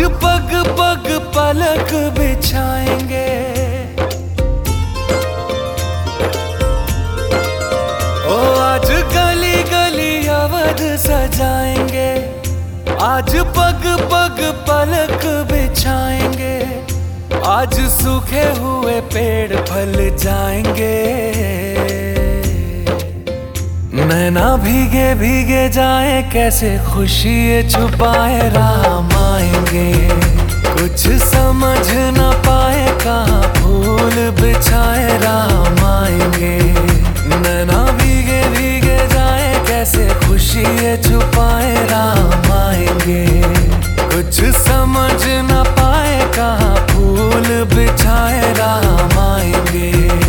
पग पग पलक बिछाएंगे, ओ आज गली गली अवध सजाएंगे। आज पग पग पलक बिछाएंगे, आज सूखे हुए पेड़ फल जाएंगे। नैना भीगे भीगे जाए, कैसे खुशी ये छुपाए राम आएंगे। कुछ समझ न पाए, कहाँ फूल बिछाए राम आएंगे। नैना भीगे भीगे जाए, कैसे खुशी ये छुपाए राम आएंगे। कुछ समझ न पाए, कहाँ फूल बिछाए राम आएंगे।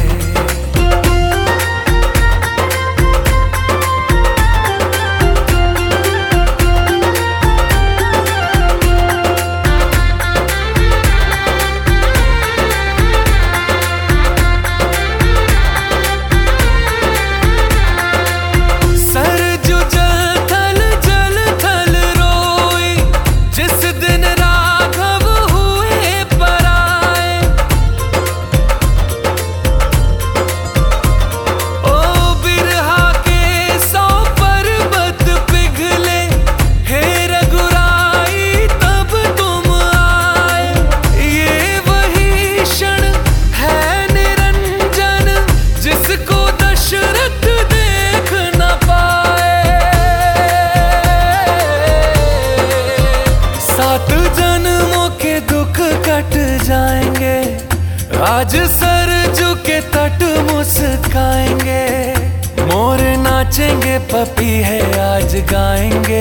जाएंगे आज सरजू के तट मुस्काएंगे। मोर नाचेंगे, पपी है आज गाएंगे।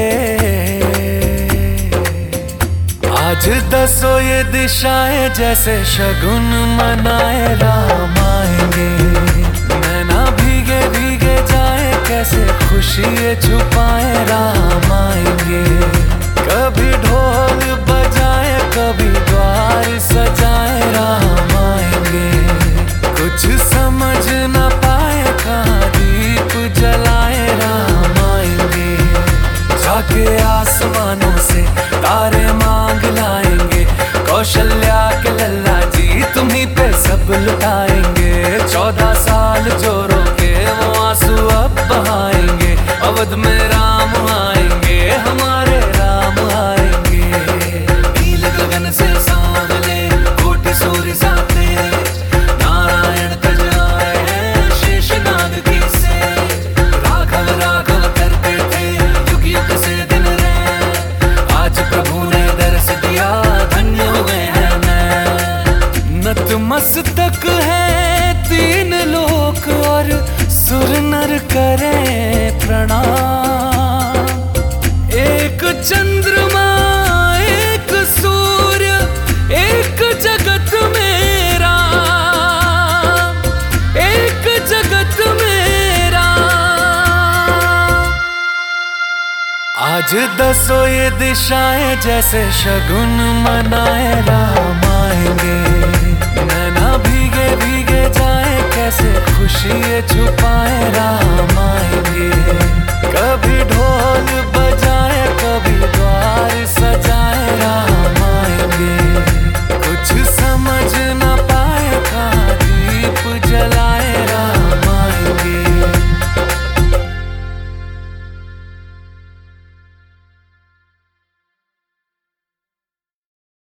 आज दसो ये दिशाएं, जैसे शगुन मनाए राम आएंगे। नैना भीगे भीगे जाए, कैसे खुशी ये छुपाए राम आएंगे। कभी ढोल बजाए, कभी द्वार सजाए राम आएंगे। कुछ समझ न पाए, कहाँ दीप जलाए राम आएंगे। जाके आसमानों से तारे मांग लाएंगे। कौशल्या के लल्ला जी तुम्हीं पे सब लुटाएंगे। 14 साल जो रोके वो आंसू अब बहाएंगे। अवध में राम आएंगे, हमारे राम आएंगे। नील गगन से सांवले कोटि सूर्य साथे, नारायण तज आए हैं शेषनाग की से। राघव राघव करते थे युग युग से दिन रहे, आज प्रभु ने दर्श दिया, धन्य हो गए हैं मैं। नतमस्तक है 3 लोक और सुर नर करें प्रणाम। एक चंद्रमा एक सूर्य, एक जगत में राम, एक जगत में राम। आज दसो ये दिशाएं, जैसे शगुन मनाए राम आएंगे। नैना भीगे भीगे जाए, कैसे खुशी ये छुपाए